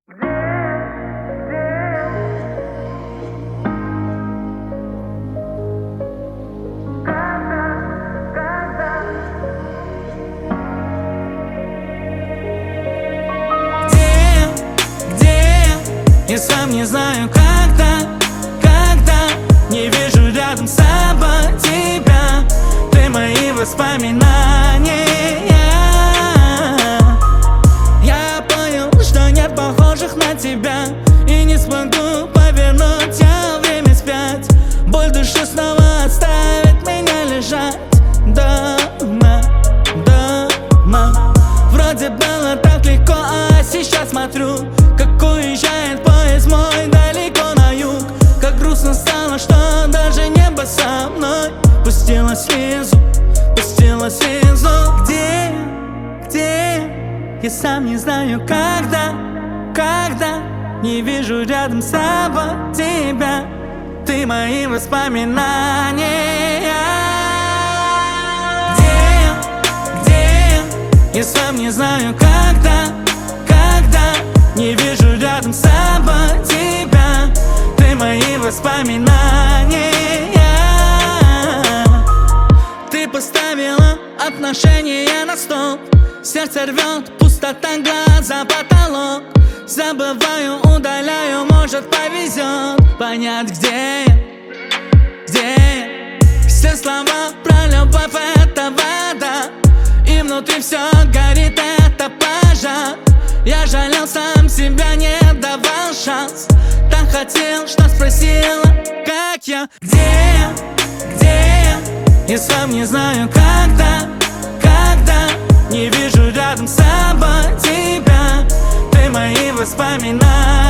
Я сам не знаю, когда не вижу рядом с собой тебя. Ты мои воспоминания. Я понял, что нет похожих на тебя, и не смогу повернуть я время вспять. Боль души снова оставит меня лежать дома. Вроде было так легко, а сейчас смотрю, как уезжает поезд мой далеко на юг. Как грустно стало, что даже небо со мной пустило слезу. Где я сам не знаю, когда не вижу рядом с собой тебя. Ты мои воспоминания. Я сам не знаю, когда не вижу рядом с собой тебя. Ты мои воспоминания. Ты поставила отношения на стоп. Сердце рвет, пустота, глаза, потолок. Забываю, удаляю, может повезет понять, где я. Все слова про любовь — это вода, и внутри все горит, это пожар. Я жалел сам себя, не давал шанс. Так хотел, что спросила, как я. Где я? Я сам не знаю, когда не вижу рядом с собой тебя. Ты мои воспоминания.